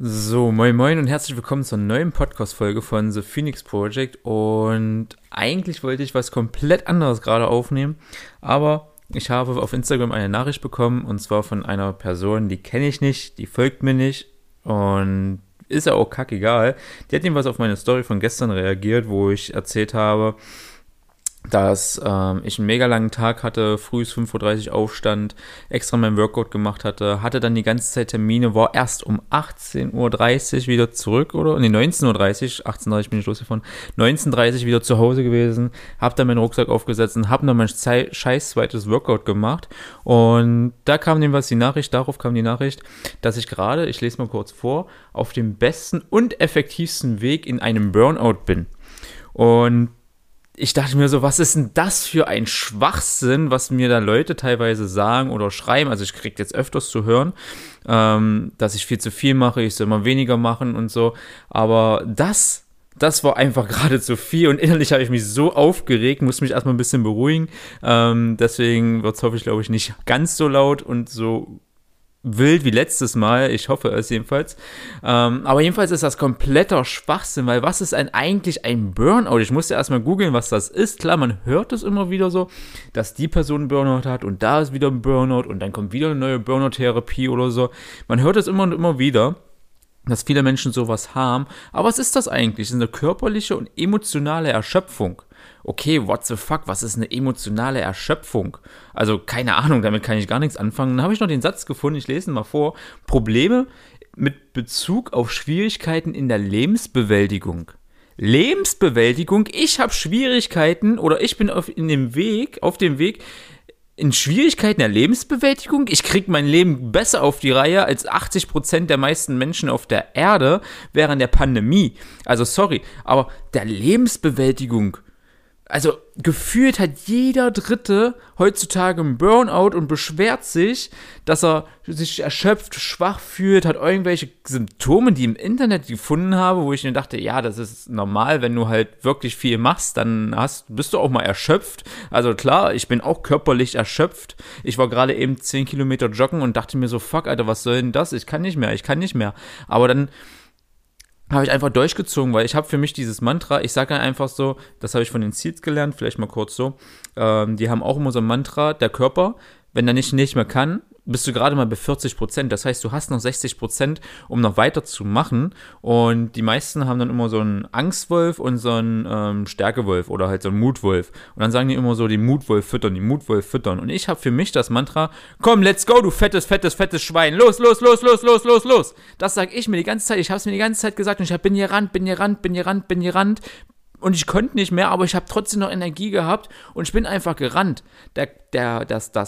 So, moin moin und herzlich willkommen zur neuen Podcast-Folge von The Phoenix Project. Und eigentlich wollte ich was komplett anderes gerade aufnehmen, aber ich habe auf Instagram eine Nachricht bekommen und zwar von einer Person, die kenne ich nicht, die folgt mir nicht und ist ja auch kackegal. Die hat jedenfalls auf meine Story von gestern reagiert, wo ich erzählt habe, dass ich einen mega langen Tag hatte, früh 5:30 Uhr aufstand, extra mein Workout gemacht hatte dann die ganze Zeit Termine, war erst um 18:30 Uhr wieder zurück, oder? Nee, 19:30 Uhr, 18:30 Uhr bin ich losgefahren, 19:30 Uhr wieder zu Hause gewesen, hab dann meinen Rucksack aufgesetzt und hab noch mein scheiß zweites Workout gemacht und da kam darauf kam die Nachricht, dass ich gerade, ich lese mal kurz vor, auf dem besten und effektivsten Weg in einem Burnout bin. Und ich dachte mir so, was ist denn das für ein Schwachsinn, was mir da Leute teilweise sagen oder schreiben. Also ich kriege jetzt öfters zu hören, dass ich viel zu viel mache, ich soll mal weniger machen und so. Aber das war einfach gerade zu viel und innerlich habe ich mich so aufgeregt, musste mich erstmal ein bisschen beruhigen. Deswegen wird es hoffentlich, glaube ich, nicht ganz so laut und so wild wie letztes Mal, ich hoffe es jedenfalls. Aber jedenfalls ist das kompletter Schwachsinn, weil was ist eigentlich ein Burnout? Ich musste erstmal googeln, was das ist. Klar, man hört es immer wieder so, dass die Person einen Burnout hat und da ist wieder ein Burnout und dann kommt wieder eine neue Burnout-Therapie oder so. Man hört es immer und immer wieder, dass viele Menschen sowas haben. Aber was ist das eigentlich? Das ist eine körperliche und emotionale Erschöpfung. Okay, what the fuck, was ist eine emotionale Erschöpfung? Also, keine Ahnung, damit kann ich gar nichts anfangen. Dann habe ich noch den Satz gefunden, ich lese ihn mal vor. Probleme mit Bezug auf Schwierigkeiten in der Lebensbewältigung. Lebensbewältigung? Ich habe Schwierigkeiten oder ich bin auf dem Weg in Schwierigkeiten der Lebensbewältigung. Ich kriege mein Leben besser auf die Reihe als 80% der meisten Menschen auf der Erde während der Pandemie. Also sorry, aber der Lebensbewältigung. Also gefühlt hat jeder Dritte heutzutage einen Burnout und beschwert sich, dass er sich erschöpft, schwach fühlt, hat irgendwelche Symptome, die ich im Internet gefunden habe, wo ich mir dachte, ja, das ist normal, wenn du halt wirklich viel machst, dann bist du auch mal erschöpft. Also klar, ich bin auch körperlich erschöpft. Ich war gerade eben 10 Kilometer joggen und dachte mir so, fuck, Alter, was soll denn das? Ich kann nicht mehr. Aber dann habe ich einfach durchgezogen, weil ich habe für mich dieses Mantra, ich sage einfach so, das habe ich von den Seeds gelernt, vielleicht mal kurz so, die haben auch immer so ein Mantra, der Körper, wenn er nicht mehr kann, bist du gerade mal bei 40%, das heißt, du hast noch 60%, um noch weiter zu machen und die meisten haben dann immer so einen Angstwolf und so einen Stärkewolf oder halt so einen Mutwolf und dann sagen die immer so, die Mutwolf füttern und ich habe für mich das Mantra, komm, let's go, du fettes Schwein, los, das sage ich mir die ganze Zeit, ich habe es mir die ganze Zeit gesagt und ich bin gerannt, und ich konnte nicht mehr, aber ich habe trotzdem noch Energie gehabt und ich bin einfach gerannt. Das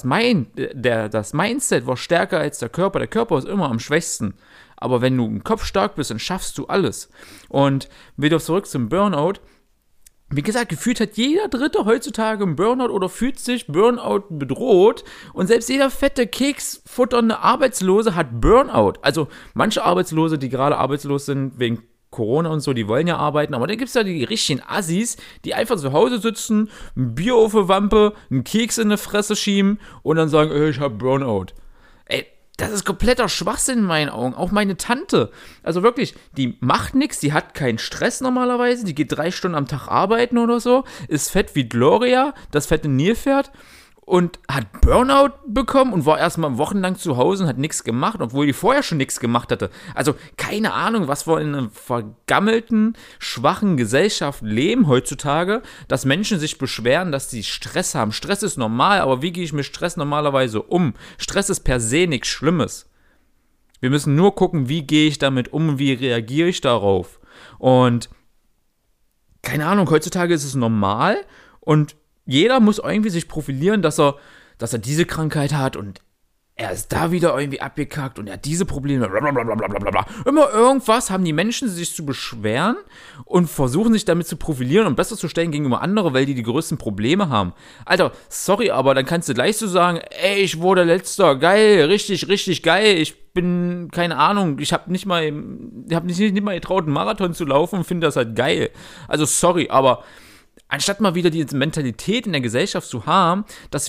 Mindset war stärker als der Körper. Der Körper ist immer am schwächsten. Aber wenn du im Kopf stark bist, dann schaffst du alles. Und wieder zurück zum Burnout. Wie gesagt, gefühlt hat jeder Dritte heutzutage einen Burnout oder fühlt sich Burnout bedroht. Und selbst jeder fette, keksfutternde Arbeitslose hat Burnout. Also manche Arbeitslose, die gerade arbeitslos sind wegen Corona und so, die wollen ja arbeiten, aber dann gibt es ja die richtigen Assis, die einfach zu Hause sitzen, ein Bier auf der Wampe, einen Keks in die Fresse schieben und dann sagen, ich hab Burnout. Ey, das ist kompletter Schwachsinn in meinen Augen. Auch meine Tante, also wirklich, die macht nichts, die hat keinen Stress normalerweise, die geht 3 Stunden am Tag arbeiten oder so, ist fett wie Gloria, das fette Nilpferd, und hat Burnout bekommen und war erstmal wochenlang zu Hause und hat nichts gemacht, obwohl die vorher schon nichts gemacht hatte. Also keine Ahnung, was wir in einer vergammelten, schwachen Gesellschaft leben heutzutage, dass Menschen sich beschweren, dass sie Stress haben. Stress ist normal, aber wie gehe ich mit Stress normalerweise um? Stress ist per se nichts Schlimmes. Wir müssen nur gucken, wie gehe ich damit um, wie reagiere ich darauf. Und keine Ahnung, heutzutage ist es normal und jeder muss irgendwie sich profilieren, dass er diese Krankheit hat und er ist da wieder irgendwie abgekackt und er hat diese Probleme, blablabla. Immer irgendwas haben die Menschen sich zu beschweren und versuchen sich damit zu profilieren und besser zu stellen gegenüber anderen, weil die größten Probleme haben. Alter, sorry, aber dann kannst du gleich so sagen, ey, ich wurde letzter, geil, richtig geil, ich bin, keine Ahnung, ich habe nicht mal getraut, einen Marathon zu laufen und finde das halt geil. Also sorry, aber anstatt mal wieder diese Mentalität in der Gesellschaft zu haben, dass wir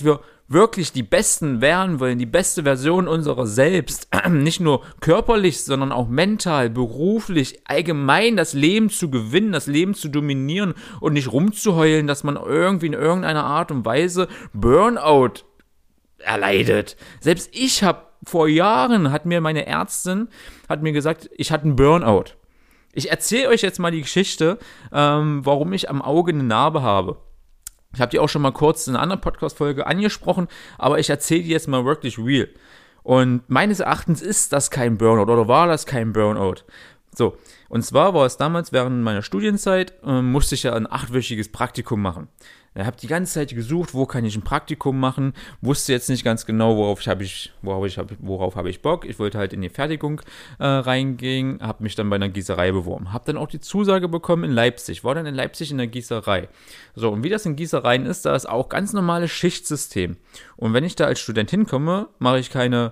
wirklich die Besten werden wollen, die beste Version unserer selbst, nicht nur körperlich, sondern auch mental, beruflich, allgemein das Leben zu gewinnen, das Leben zu dominieren und nicht rumzuheulen, dass man irgendwie in irgendeiner Art und Weise Burnout erleidet. Selbst ich habe vor Jahren, hat mir meine Ärztin gesagt, ich hatte einen Burnout. Ich erzähle euch jetzt mal die Geschichte, warum ich am Auge eine Narbe habe. Ich habe die auch schon mal kurz in einer anderen Podcast-Folge angesprochen, aber ich erzähle die jetzt mal wirklich real. Und meines Erachtens ist das kein Burnout oder war das kein Burnout. So, und zwar war es damals während meiner Studienzeit, musste ich ja ein 8-wöchiges Praktikum machen. Ich habe die ganze Zeit gesucht, wo kann ich ein Praktikum machen, wusste jetzt nicht ganz genau, worauf habe ich Bock. Ich wollte halt in die Fertigung reingehen, habe mich dann bei einer Gießerei beworben. Habe dann auch die Zusage bekommen in Leipzig, war dann in Leipzig in der Gießerei. So, und wie das in Gießereien ist, da ist auch ganz normales Schichtsystem. Und wenn ich da als Student hinkomme, mache ich keine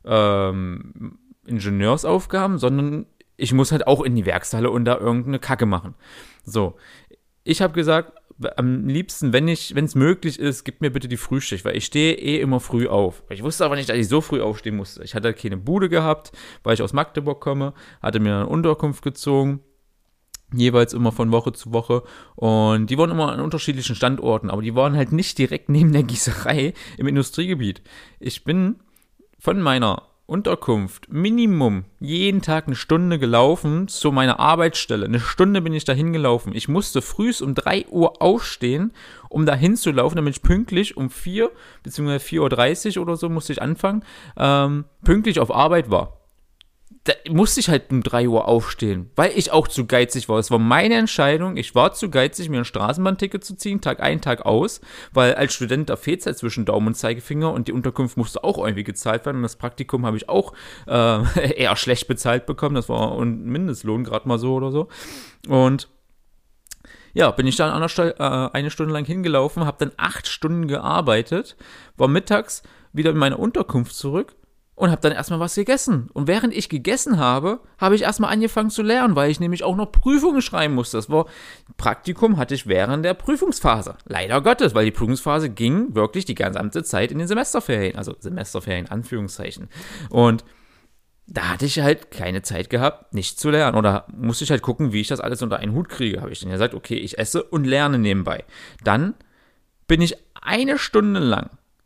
Ingenieursaufgaben, sondern ich muss halt auch in die Werkshalle und da irgendeine Kacke machen. So, ich habe gesagt, am liebsten, wenn es möglich ist, gib mir bitte die Frühschicht, weil ich stehe immer früh auf. Ich wusste aber nicht, dass ich so früh aufstehen musste. Ich hatte keine Bude gehabt, weil ich aus Magdeburg komme, hatte mir eine Unterkunft gezogen, jeweils immer von Woche zu Woche, und die waren immer an unterschiedlichen Standorten, aber die waren halt nicht direkt neben der Gießerei im Industriegebiet. Ich bin von meiner Unterkunft Minimum jeden Tag eine Stunde gelaufen zu meiner Arbeitsstelle. Eine Stunde bin ich dahin gelaufen. Ich musste frühs um 3 Uhr aufstehen, um dahin zu laufen, damit ich pünktlich um 4 bzw. 4:30 Uhr oder so musste ich anfangen, pünktlich auf Arbeit war. Da musste ich halt um 3 Uhr aufstehen, weil ich auch zu geizig war. Es war meine Entscheidung, ich war zu geizig, mir ein Straßenbahnticket zu ziehen, Tag ein, Tag aus, weil als Student da fehlt es halt zwischen Daumen und Zeigefinger und die Unterkunft musste auch irgendwie gezahlt werden und das Praktikum habe ich auch eher schlecht bezahlt bekommen, das war ein Mindestlohn gerade mal so oder so. Und ja, bin ich dann eine Stunde lang hingelaufen, habe dann 8 Stunden gearbeitet, war mittags wieder in meine Unterkunft zurück und habe dann erstmal was gegessen. Und während ich gegessen habe, habe ich erstmal angefangen zu lernen, weil ich nämlich auch noch Prüfungen schreiben musste. Praktikum hatte ich während der Prüfungsphase. Leider Gottes, weil die Prüfungsphase ging wirklich die gesamte Zeit in den Semesterferien. Also Semesterferien, Anführungszeichen. Und da hatte ich halt keine Zeit gehabt, nicht zu lernen. Oder musste ich halt gucken, wie ich das alles unter einen Hut kriege. Habe ich dann gesagt, okay, ich esse und lerne nebenbei. Dann bin ich 1 Stunde lang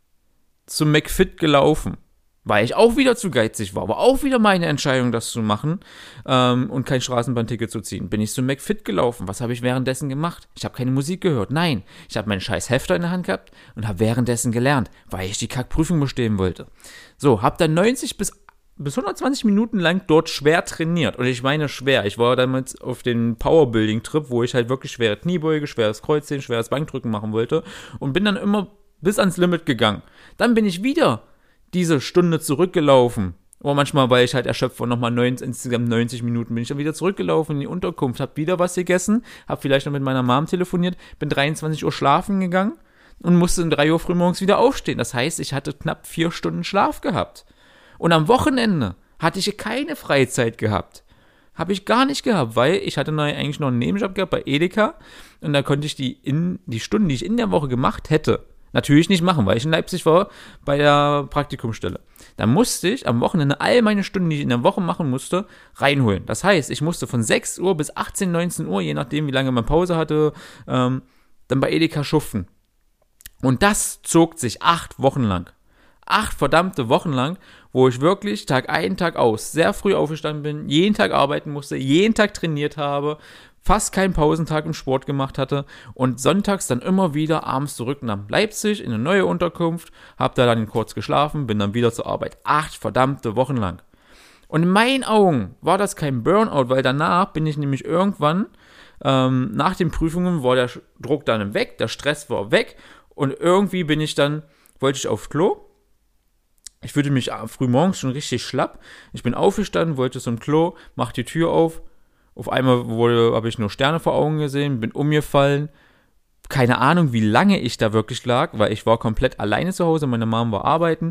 zum McFit gelaufen, weil ich auch wieder zu geizig war, aber auch wieder meine Entscheidung, das zu machen und kein Straßenbahnticket zu ziehen. Bin ich zum McFit gelaufen. Was habe ich währenddessen gemacht? Ich habe keine Musik gehört. Nein, ich habe meinen scheiß Hefter in der Hand gehabt und habe währenddessen gelernt, weil ich die Kackprüfung bestehen wollte. So, habe dann 90 bis 120 Minuten lang dort schwer trainiert. Und ich meine schwer. Ich war damals auf den Powerbuilding-Trip, wo ich halt wirklich schwere Kniebeuge, schweres Kreuzheben, schweres Bankdrücken machen wollte und bin dann immer bis ans Limit gegangen. Dann bin ich wieder diese Stunde zurückgelaufen. Oder manchmal, weil ich halt erschöpft war, nochmal insgesamt 90 Minuten bin ich dann wieder zurückgelaufen in die Unterkunft, hab wieder was gegessen, hab vielleicht noch mit meiner Mom telefoniert, bin 23 Uhr schlafen gegangen und musste um 3 Uhr frühmorgens wieder aufstehen. Das heißt, ich hatte knapp 4 Stunden Schlaf gehabt. Und am Wochenende hatte ich keine Freizeit gehabt. Habe ich gar nicht gehabt, weil ich hatte eigentlich noch einen Nebenjob gehabt bei Edeka und da konnte ich die Stunden, die ich in der Woche gemacht hätte, natürlich nicht machen, weil ich in Leipzig war bei der Praktikumsstelle. Da musste ich am Wochenende all meine Stunden, die ich in der Woche machen musste, reinholen. Das heißt, ich musste von 6 Uhr bis 18, 19 Uhr, je nachdem wie lange man Pause hatte, dann bei Edeka schuften. Und das zog sich 8 Wochen lang. 8 verdammte Wochen lang, wo ich wirklich Tag ein, Tag aus sehr früh aufgestanden bin, jeden Tag arbeiten musste, jeden Tag trainiert habe, fast keinen Pausentag im Sport gemacht hatte und sonntags dann immer wieder abends zurück nach Leipzig in eine neue Unterkunft, habe da dann kurz geschlafen, bin dann wieder zur Arbeit. 8 verdammte Wochen lang. Und in meinen Augen war das kein Burnout, weil danach bin ich nämlich irgendwann, nach den Prüfungen war der Druck dann weg, der Stress war weg und irgendwie wollte ich aufs Klo. Ich fühlte mich früh morgens schon richtig schlapp. Ich bin aufgestanden, wollte zum Klo, mach die Tür auf. Auf einmal habe ich nur Sterne vor Augen gesehen, bin umgefallen. Keine Ahnung, wie lange ich da wirklich lag, weil ich war komplett alleine zu Hause. Meine Mom war arbeiten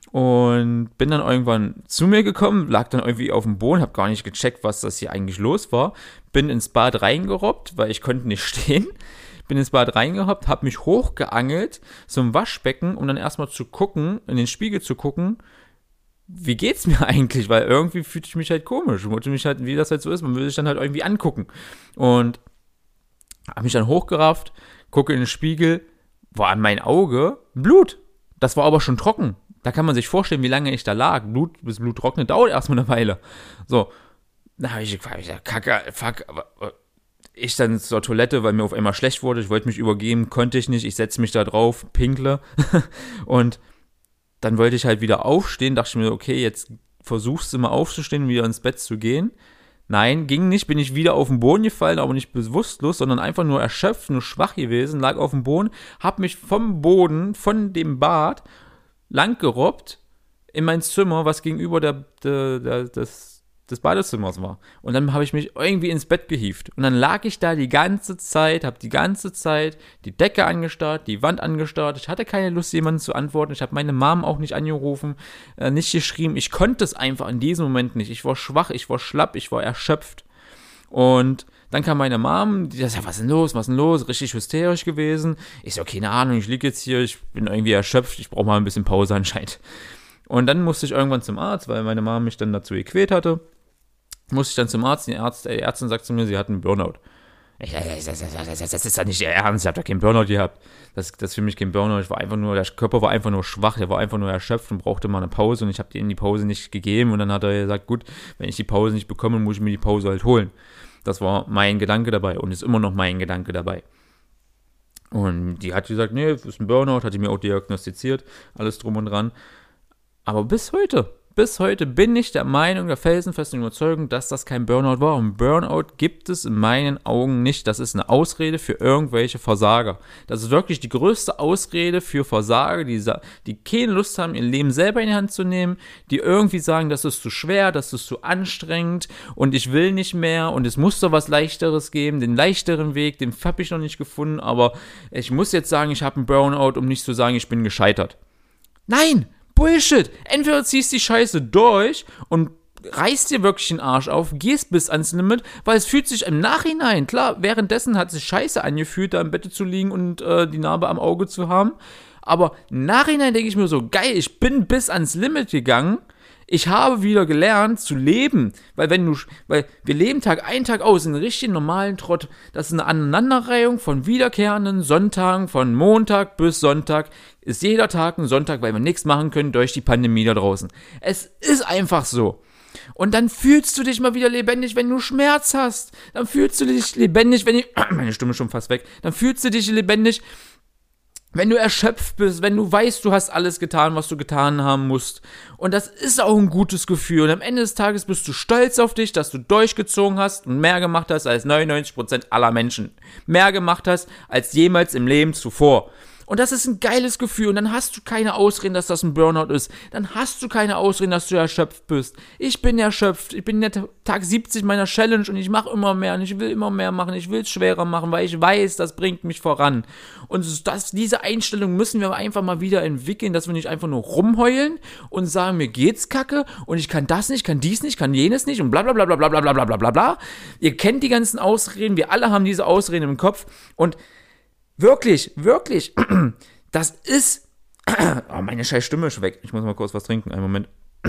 und bin dann irgendwann zu mir gekommen, lag dann irgendwie auf dem Boden, habe gar nicht gecheckt, was das hier eigentlich los war. Bin ins Bad reingerobbt, weil ich konnte nicht stehen. bin ins Bad reingehoppt, habe mich hochgeangelt zum Waschbecken, um dann erstmal zu gucken, in den Spiegel zu gucken, wie geht's mir eigentlich? Weil irgendwie fühlte ich mich halt komisch. Ich wollte mich halt, wie das halt so ist, man will sich dann halt irgendwie angucken. Und habe mich dann hochgerafft, gucke in den Spiegel, war an mein Auge Blut. Das war aber schon trocken. Da kann man sich vorstellen, wie lange ich da lag. Bis Blut trocknet, dauert erstmal eine Weile. So, da habe ich gesagt, Kacke, fuck, aber ich dann zur Toilette, weil mir auf einmal schlecht wurde. Ich wollte mich übergeben, konnte ich nicht. Ich setze mich da drauf, pinkle. Und dann wollte ich halt wieder aufstehen. Dachte ich mir, okay, jetzt versuchst du mal aufzustehen, wieder ins Bett zu gehen. Nein, ging nicht, bin ich wieder auf den Boden gefallen, aber nicht bewusstlos, sondern einfach nur erschöpft, nur schwach gewesen, lag auf dem Boden, hab mich vom Boden, von dem Bad, langgerobbt in mein Zimmer, was gegenüber des Badezimmers war. Und dann habe ich mich irgendwie ins Bett gehievt. Und dann lag ich da die ganze Zeit, habe die ganze Zeit die Decke angestarrt, die Wand angestarrt. Ich hatte keine Lust, jemanden zu antworten. Ich habe meine Mom auch nicht angerufen, nicht geschrieben. Ich konnte es einfach in diesem Moment nicht. Ich war schwach, ich war schlapp, ich war erschöpft. Und dann kam meine Mom, die sagte, was ist denn los? Richtig hysterisch gewesen. Ich so, keine Ahnung, ich liege jetzt hier, ich bin irgendwie erschöpft, ich brauche mal ein bisschen Pause anscheinend. Und dann musste ich irgendwann zum Arzt, weil meine Mom mich dann dazu gequält hatte. Musste ich dann zum Arzt, die Ärztin sagt zu mir, sie hat einen Burnout. Das ist ja nicht der Ernst, ich habe da keinen Burnout gehabt. Das ist für mich kein Burnout, der Körper war einfach nur schwach, der war einfach nur erschöpft und brauchte mal eine Pause und ich habe denen die Pause nicht gegeben und dann hat er gesagt, gut, wenn ich die Pause nicht bekomme, muss ich mir die Pause halt holen. Das war mein Gedanke dabei und ist immer noch mein Gedanke dabei. Und die hat gesagt, nee, das ist ein Burnout, hat die mir auch diagnostiziert, alles drum und dran. Aber bis heute bin ich der Meinung, der felsenfesten Überzeugung, dass das kein Burnout war. Und Burnout gibt es in meinen Augen nicht. Das ist eine Ausrede für irgendwelche Versager. Das ist wirklich die größte Ausrede für Versager, die keine Lust haben, ihr Leben selber in die Hand zu nehmen, die irgendwie sagen, das ist zu schwer, das ist zu anstrengend und ich will nicht mehr und es muss doch was Leichteres geben. Den leichteren Weg, den habe ich noch nicht gefunden, aber ich muss jetzt sagen, ich habe einen Burnout, um nicht zu sagen, ich bin gescheitert. Nein! Bullshit! Entweder ziehst die Scheiße durch und reißt dir wirklich den Arsch auf, gehst bis ans Limit, weil es fühlt sich im Nachhinein, klar, währenddessen hat es sich scheiße angefühlt, da im Bett zu liegen und die Narbe am Auge zu haben, aber im Nachhinein denke ich mir so, geil, ich bin bis ans Limit gegangen, ich habe wieder gelernt zu leben, weil wir leben Tag ein, Tag aus, in einen richtigen normalen Trott. Das ist eine Aneinanderreihung von wiederkehrenden Sonntagen, von Montag bis Sonntag, ist jeder Tag ein Sonntag, weil wir nichts machen können durch die Pandemie da draußen. Es ist einfach so. Und dann fühlst du dich mal wieder lebendig, wenn du Schmerz hast. Dann fühlst du dich lebendig, meine Stimme ist schon fast weg, dann fühlst du dich lebendig, wenn du erschöpft bist, wenn du weißt, du hast alles getan, was du getan haben musst. Und das ist auch ein gutes Gefühl. Und am Ende des Tages bist du stolz auf dich, dass du durchgezogen hast und mehr gemacht hast als 99% aller Menschen. Mehr gemacht hast als jemals im Leben zuvor. Und das ist ein geiles Gefühl. Und dann hast du keine Ausreden, dass das ein Burnout ist. Dann hast du keine Ausreden, dass du erschöpft bist. Ich bin erschöpft. Ich bin in Tag 70 meiner Challenge und ich mache immer mehr und ich will immer mehr machen. Ich will es schwerer machen, weil ich weiß, das bringt mich voran. Und diese Einstellung müssen wir einfach mal wieder entwickeln, dass wir nicht einfach nur rumheulen und sagen, mir geht's kacke und ich kann das nicht, kann dies nicht, kann jenes nicht und bla bla bla bla bla bla bla bla bla bla. Ihr kennt die ganzen Ausreden, wir alle haben diese Ausreden im Kopf und wirklich, das ist... Oh, meine scheiß Stimme ist weg. Ich muss mal kurz was trinken. Einen Moment.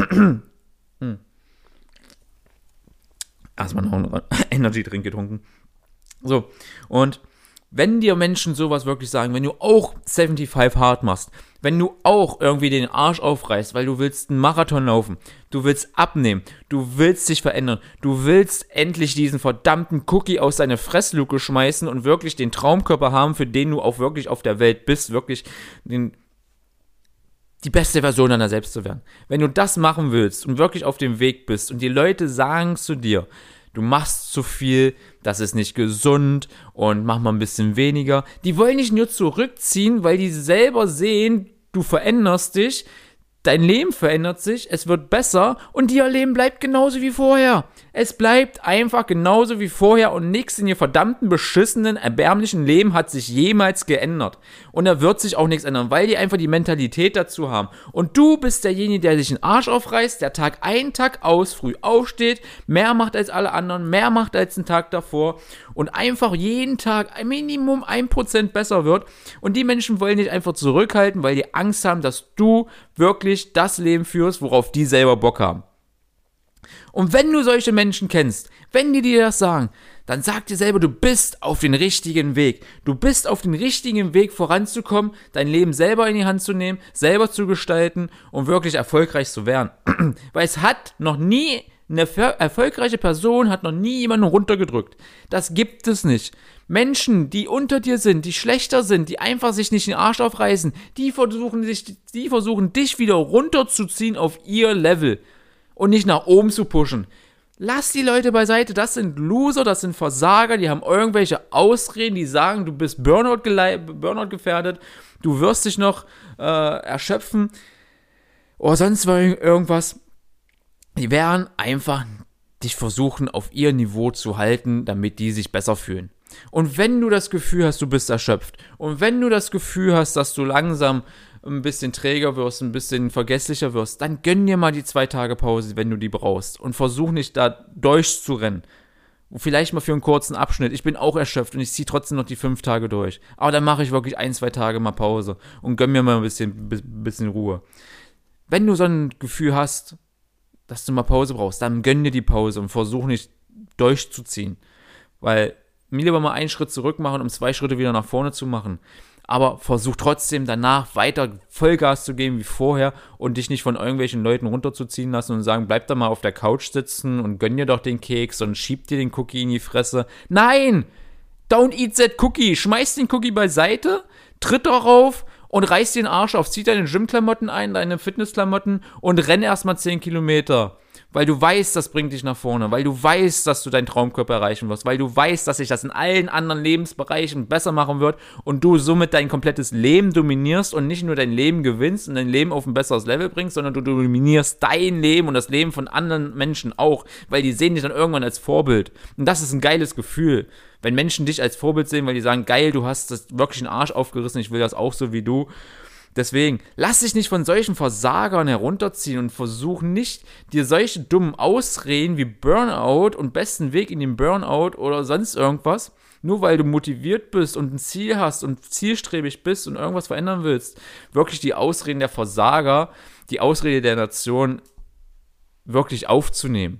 Erstmal noch einen Energy-Drink getrunken. So, und wenn dir Menschen sowas wirklich sagen, wenn du auch 75 hard machst, wenn du auch irgendwie den Arsch aufreißt, weil du willst einen Marathon laufen, du willst abnehmen, du willst dich verändern, du willst endlich diesen verdammten Cookie aus deiner Fressluke schmeißen und wirklich den Traumkörper haben, für den du auch wirklich auf der Welt bist, wirklich die beste Version deiner selbst zu werden. Wenn du das machen willst und wirklich auf dem Weg bist und die Leute sagen zu dir, du machst zu viel, das ist nicht gesund und mach mal ein bisschen weniger. Die wollen nicht nur zurückziehen, weil die selber sehen, du veränderst dich. dein Leben verändert sich, es wird besser und ihr Leben bleibt genauso wie vorher. Es bleibt einfach genauso wie vorher und nichts in ihr verdammten, beschissenen, erbärmlichen Leben hat sich jemals geändert. Und da wird sich auch nichts ändern, weil die einfach die Mentalität dazu haben. Und du bist derjenige, der sich den Arsch aufreißt, der Tag ein, Tag aus, früh aufsteht, mehr macht als alle anderen, mehr macht als den Tag davor und einfach jeden Tag ein Minimum 1% besser wird. Und die Menschen wollen dich einfach zurückhalten, weil die Angst haben, dass du wirklich das Leben führst, worauf die selber Bock haben. Und wenn du solche Menschen kennst, wenn die dir das sagen, dann sag dir selber, du bist auf den richtigen Weg. Du bist auf den richtigen Weg voranzukommen, dein Leben selber in die Hand zu nehmen, selber zu gestalten und wirklich erfolgreich zu werden. Weil es hat noch nie, eine erfolgreiche Person hat noch nie jemanden runtergedrückt. Das gibt es nicht. Menschen, die unter dir sind, die schlechter sind, die einfach sich nicht den Arsch aufreißen, die versuchen dich wieder runterzuziehen auf ihr Level und nicht nach oben zu pushen. Lass die Leute beiseite, das sind Loser, das sind Versager, die haben irgendwelche Ausreden, die sagen, du bist Burnout gefährdet, du wirst dich noch erschöpfen oder sonst irgendwas. Die werden einfach dich versuchen, auf ihr Niveau zu halten, damit die sich besser fühlen. Und wenn du das Gefühl hast, du bist erschöpft und wenn du das Gefühl hast, dass du langsam ein bisschen träger wirst, ein bisschen vergesslicher wirst, dann gönn dir mal die 2 Tage Pause, wenn du die brauchst und versuch nicht da durchzurennen. Vielleicht mal für einen kurzen Abschnitt. Ich bin auch erschöpft und ich ziehe trotzdem noch die 5 Tage durch. Aber dann mache ich wirklich 1-2 Tage mal Pause und gönn mir mal ein bisschen Ruhe. Wenn du so ein Gefühl hast, dass du mal Pause brauchst, dann gönn dir die Pause und versuch nicht durchzuziehen. Weil mir lieber mal einen Schritt zurück machen, um 2 Schritte wieder nach vorne zu machen. Aber versuch trotzdem danach weiter Vollgas zu geben wie vorher und dich nicht von irgendwelchen Leuten runterzuziehen lassen und sagen, bleib da mal auf der Couch sitzen und gönn dir doch den Keks und schieb dir den Cookie in die Fresse. Nein! Don't eat that cookie! Schmeiß den Cookie beiseite, tritt darauf und reiß den Arsch auf, zieh deine Gymklamotten ein, deine Fitnessklamotten und renn erstmal 10 Kilometer. Weil du weißt, das bringt dich nach vorne, weil du weißt, dass du deinen Traumkörper erreichen wirst, weil du weißt, dass sich das in allen anderen Lebensbereichen besser machen wird und du somit dein komplettes Leben dominierst und nicht nur dein Leben gewinnst und dein Leben auf ein besseres Level bringst, sondern du dominierst dein Leben und das Leben von anderen Menschen auch, weil die sehen dich dann irgendwann als Vorbild. Und das ist ein geiles Gefühl, wenn Menschen dich als Vorbild sehen, weil die sagen, geil, du hast das wirklich einen Arsch aufgerissen, ich will das auch so wie du. Deswegen, lass dich nicht von solchen Versagern herunterziehen und versuch nicht, dir solche dummen Ausreden wie Burnout und besten Weg in den Burnout oder sonst irgendwas, nur weil du motiviert bist und ein Ziel hast und zielstrebig bist und irgendwas verändern willst, wirklich die Ausreden der Versager, die Ausrede der Nation wirklich aufzunehmen.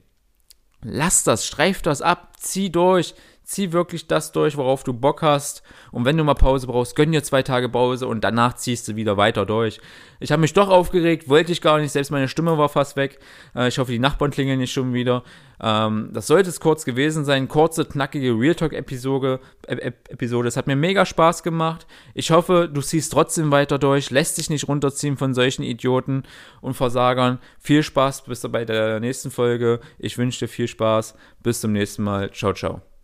Lass das, streif das ab, zieh durch. Zieh wirklich das durch, worauf du Bock hast. Und wenn du mal Pause brauchst, gönn dir 2 Tage Pause und danach ziehst du wieder weiter durch. Ich habe mich doch aufgeregt, wollte ich gar nicht, selbst meine Stimme war fast weg. Ich hoffe, die Nachbarn klingeln nicht schon wieder. Das sollte es kurz gewesen sein. Kurze, knackige Real Talk-Episode. Es hat mir mega Spaß gemacht. Ich hoffe, du ziehst trotzdem weiter durch, lässt dich nicht runterziehen von solchen Idioten und Versagern. Viel Spaß bis bei der nächsten Folge. Ich wünsche dir viel Spaß. Bis zum nächsten Mal. Ciao, ciao.